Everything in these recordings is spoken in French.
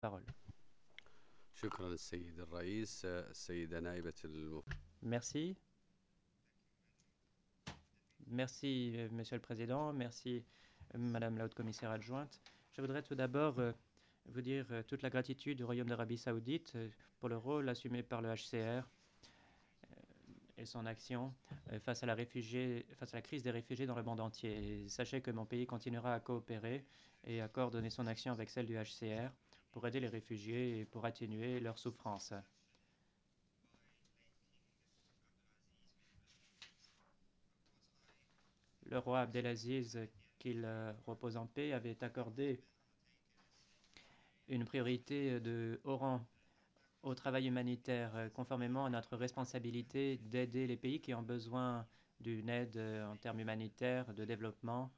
parole. شكرا السيد الرئيس السيدة نائبة Merci. Merci, Monsieur le Président. Merci, Madame la Haute Commissaire adjointe. Je voudrais tout d'abord vous dire toute la gratitude du Royaume d'Arabie Saoudite pour le rôle assumé par le HCR et son action face à la crise des réfugiés dans le monde entier. Et sachez que mon pays continuera à coopérer et à coordonner son action avec celle du HCR pour aider les réfugiés et pour atténuer leurs souffrances. Le roi Abdelaziz, qu'il repose en paix, avait accordé une priorité de haut rang au travail humanitaire, conformément à notre responsabilité d'aider les pays qui ont besoin d'une aide en termes humanitaires, de développement.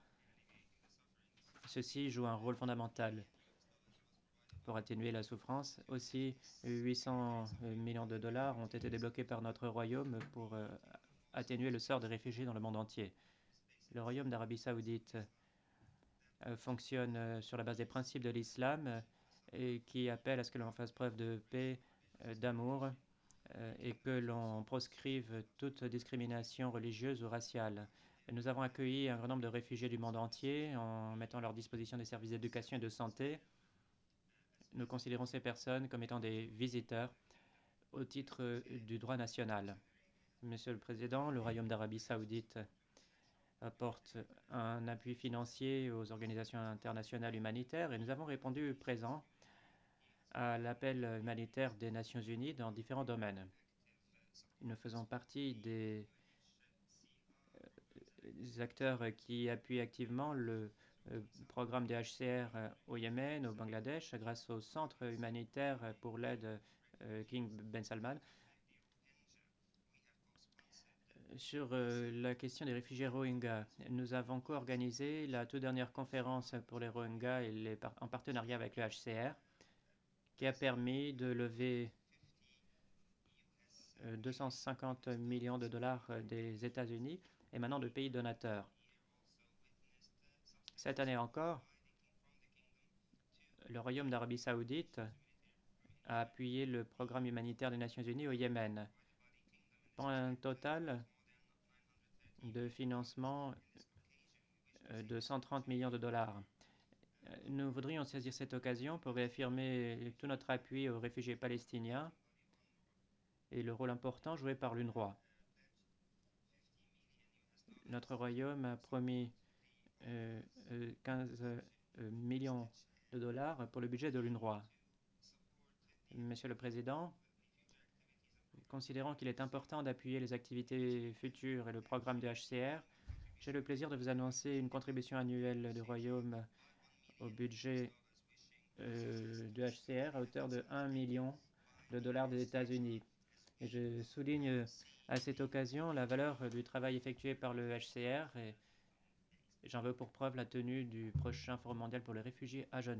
Ceci joue un rôle fondamental pour atténuer la souffrance. Aussi, 800 millions de dollars ont été débloqués par notre royaume pour atténuer le sort des réfugiés dans le monde entier. Le royaume d'Arabie Saoudite fonctionne sur la base des principes de l'islam et qui appelle à ce que l'on fasse preuve de paix, d'amour et que l'on proscrive toute discrimination religieuse ou raciale. Nous avons accueilli un grand nombre de réfugiés du monde entier en mettant à leur disposition des services d'éducation et de santé. Nous considérons ces personnes comme étant des visiteurs au titre du droit national. Monsieur le Président, le Royaume d'Arabie Saoudite apporte un appui financier aux organisations internationales humanitaires et nous avons répondu présent à l'appel humanitaire des Nations Unies dans différents domaines. Nous faisons partie des acteurs qui appuient activement le programme des HCR au Yémen, au Bangladesh, grâce au centre humanitaire pour l'aide King Ben Salman. Sur la question des réfugiés Rohingyas, nous avons co-organisé la toute dernière conférence pour les Rohingyas en partenariat avec le HCR, qui a permis de lever 250 millions de dollars des États-Unis et maintenant de pays donateurs. Cette année encore, le Royaume d'Arabie Saoudite a appuyé le programme humanitaire des Nations Unies au Yémen pour un total de financement de 130 millions de dollars. Nous voudrions saisir cette occasion pour réaffirmer tout notre appui aux réfugiés palestiniens et le rôle important joué par l'UNRWA. Notre royaume a promis 15 millions de dollars pour le budget de l'UNRWA. Monsieur le Président, considérant qu'il est important d'appuyer les activités futures et le programme du HCR, j'ai le plaisir de vous annoncer une contribution annuelle du Royaume au budget du HCR à hauteur de 1 million de dollars des États-Unis. Et je souligne à cette occasion la valeur du travail effectué par le HCR et j'en veux pour preuve la tenue du prochain Forum mondial pour les réfugiés à Genève.